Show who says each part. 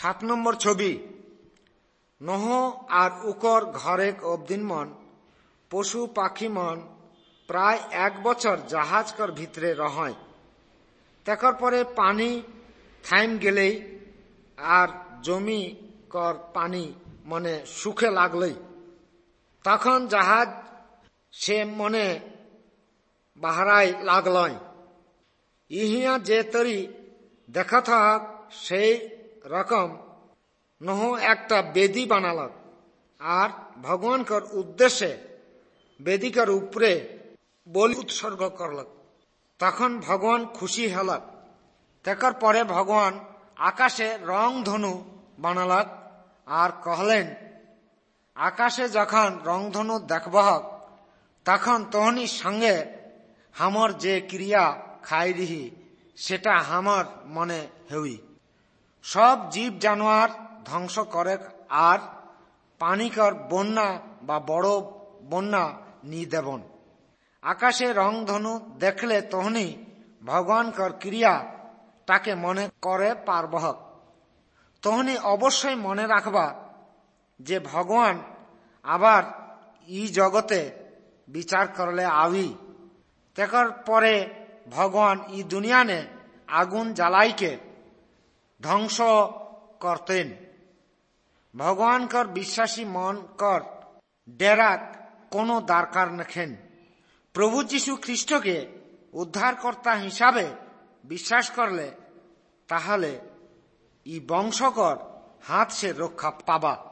Speaker 1: 7 ছবি। নহ আর উকর ঘরেক অবদিন মন পশু পাখি মন প্রায় 1 বছর জাহাজ কর ভিতরে রহয়। তেকর পরে পানি থাইম গেলেই আর জমি কর পানি মনে সুখে লাগলেই তখন জাহাজ সে মনে বাহারাই লাগলয়। ইহিয়া যে তরি দেখাত হক সেই রকম নহ একটা বেদি বানালক আর ভগবানকর উদ্দেশ্যে বেদিকার উপরে বলি উৎসর্গ করলক। তখন ভগবান খুশি হলক। তেকর পরে ভগবান আকাশে রং ধনু বানালক আর কহলেন, আকাশে যখন রংধনু দেখবহক তখন তোহনি সঙ্গে হামর যে ক্রিয়া খাই দিহি সেটা হামর মনে হই। সব জীব জানোয়ার ধ্বংস করে আর পানিকর বন্যা বা বড় বন্যা নি দেবন। আকাশে রংধনু দেখলে তোহনি ভগবানকর ক্রিয়া তাকে মনে করে পারবহক। তোহনি অবশ্যই মনে রাখবা যে ভগবান আবার ই জগতে বিচার করলে আবি। তেকর পরে ভগবান ই দুনিয়ানে আগুন জ্বালাইকে ধ্বংস করতেন। ভগবানকর বিশ্বাসী মন কর ডেরাক কোনো দরকার নখেন। প্রভু যীশু খ্রিস্টকে উদ্ধারকর্তা হিসাবে বিশ্বাস করলে তাহলে ই বংশকর হাত সে রক্ষা পাবা।